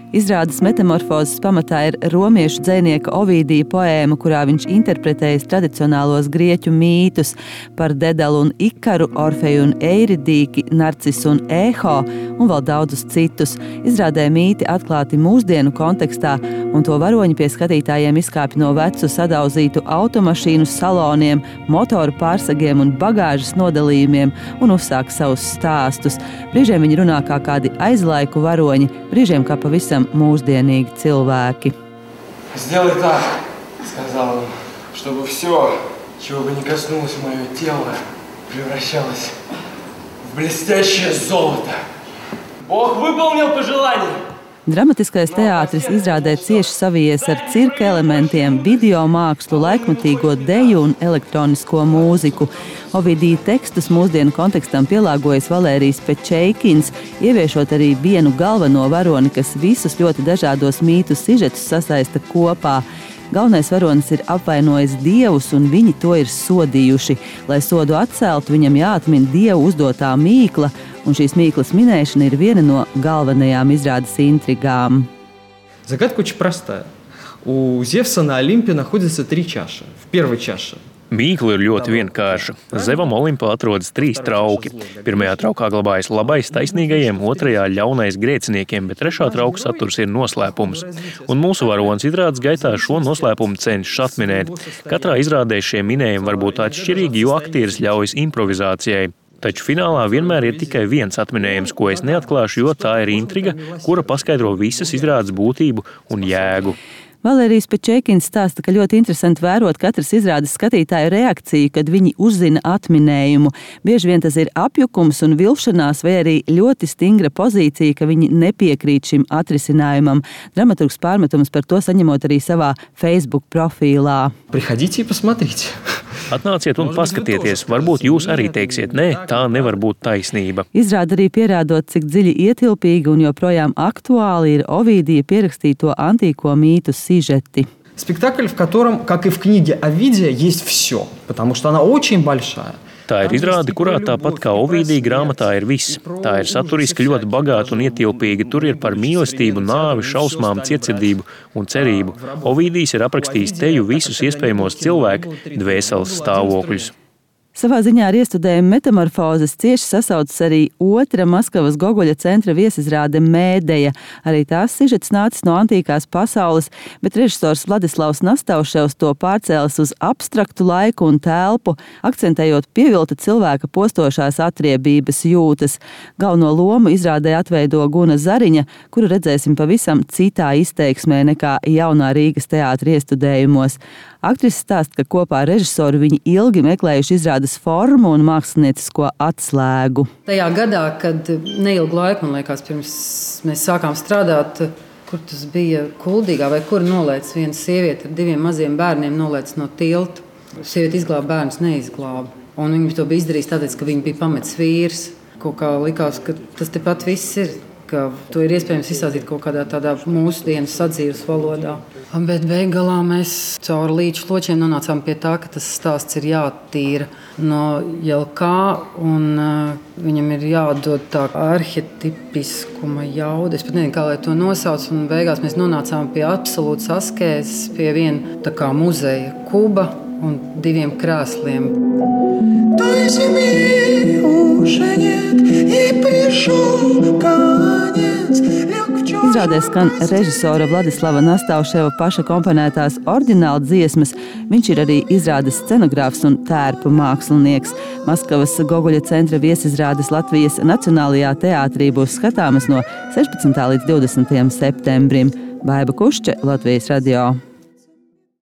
Izrādes metamorfozes pamatā ir romiešu dzejnieka Ovidija poēma, kurā viņš interpretējis tradicionālos grieķu mītus par Dedalu un Ikaru, Orfeju un Eiridīki, Narcisu un Eho un vēl daudzus citus. Izrādē mīti atklāti mūsdienu kontekstā, un to varoņi pie skatītājiem izkāpj no vecu sadauzītu automašīnu saloniem, motoru pārsagiem un bagāžas nodalījumiem un uzsāk savus stāstus. Brīžiem viņi runā kā kādi aizlaiku varoņi, brīžiem kā pavisam mūsdienīgi cilvēki. Сделай так, сказал он, чтобы все, чего бы ни коснулось мое тело, превращалось в блестящее золото. Бог выполнил пожелание. Dramatiskais teātris izrādē cieši savijies ar cirka elementiem, video mākslu, laikmatīgo deju un elektronisko mūziku. Ovidija tekstus mūsdienu kontekstam pielāgojas Valērijs Pečeikins, ieviešot arī vienu galveno varoni, kas visus ļoti dažādos mītu sižetus sasaista kopā. Galvenais varonis ir apvainojis dievus, un viņi to ir sodījuši. Lai sodu atceltu, viņam jāatmin dievu uzdotā mīkla, un šīs mīklas minēšana ir viena no galvenajām izrādes intrigām. Загадка очень простая. У Зевса на Олимпе находятся 3 чаши. В первой чаше Mīkla ir ļoti vienkārša. Zevam Olimpā atrodas 3 trauki. Pirmajā traukā glabājas labais taisnīgajiem, otrajā ļaunais grēciniekiem, bet trešā trauka saturs ir noslēpums. Un mūsu varonis izrādes gaitā šo noslēpumu cenšas atminēt. Katrā izrādē šie minējumi var būt atšķirīgi, jo aktieris ļaujas improvizācijai. Taču finālā vienmēr ir tikai viens atminējums, ko es neatklāšu, jo tā ir intriga, kura paskaidro visas izrādes būtību un jēgu. Valērijs Pečeikins stāsta, ka ļoti interesanti vērot katras izrādes skatītāju reakciju, kad viņi uzzina atminējumu. Bieži vien tas ir apjukums un vilšanās, vai arī ļoti stingra pozīcija, ka viņi nepiekrīt šim atrisinājumam. Dramaturgs pārmetums par to saņemot arī savā Facebook profīlā. Приходите и посмотрите. Atnāciet un paskatieties, varbūt jūs arī teiksiet, nē, tā nevar būt taisnība. Izrāda arī pierādot, cik dziļi ietilpīgi un joprojām aktuāli ir Ovidija pierakstīto antīko mītu sižeti. Спектакль, в котором, как и в книге Овидия, есть все, потому что она очень большая. Tā ir izrāde, kurā tāpat kā Ovidija grāmatā ir viss. Tā ir saturiski ļoti bagāta un ietilpīga. Tur ir par mīlestību, nāvi, šausmām, cietsirdību un cerību. Ovidijs ir aprakstījis teju visus iespējamos cilvēku dvēseles stāvokļus. Savā ziņā ar iestudējumu metamorfozes cieši sasaucas arī otra Maskavas Gogoļa centra viesizrāde Mēdeja. Arī tās sižets nācis no antīkās pasaules, bet režisors Vladislavs Nastauševs to pārcēlis uz abstraktu laiku un telpu, akcentējot pievilta cilvēka postošās atriebības jūtas. Galveno lomu izrādē atveido Guna Zariņa, kuru redzēsim pavisam citā izteiksmē nekā jaunā Rīgas teātra iestudējumos. Aktrise stāsta, ka kopā ar režisoru viņi ilgi meklējuši izrādes formu un māksliniecisko atslēgu. Tajā gadā, kad neilgu laiku, man liekas, pirms mēs sākām strādāt, kur tas bija Kuldīgā, vai kur nolēc viena sieviete ar 2 maziem bērniem nolēc no tilta. Sieviete izglāba, bērnus neizglāba. Un viņi to bija izdarījis tāpēc, ka viņi bija pametis vīrs. Kaut kā likās, ka tas tepat viss ir, ka to ir iespējams izstāstīt kaut kādā tādā mūsdienas sadzīves valodā. Bet beigās mēs caur līča ločiem nonācām pie tā, ka tas stāsts ir jātīra no jebkā, un viņam ir jādod tā arhetipiskuma jauda. Es pat nezinu, kā lai to nosauc, un beigās mēs nonācām pie absolūtas askēzes, pie viena tā kā muzeja kuba un 2 krēsliem. Izrādē skan režisora Vladislava Nastauševa paša komponētās oriģināla dziesmas. Viņš ir arī izrādes scenogrāfs un tērpu mākslinieks. Maskavas Gogoļa centra viesizrādes Latvijas Nacionālajā teātrī būs skatāmas no 16. līdz 20. septembrim. Baiba Kušče, Latvijas radio.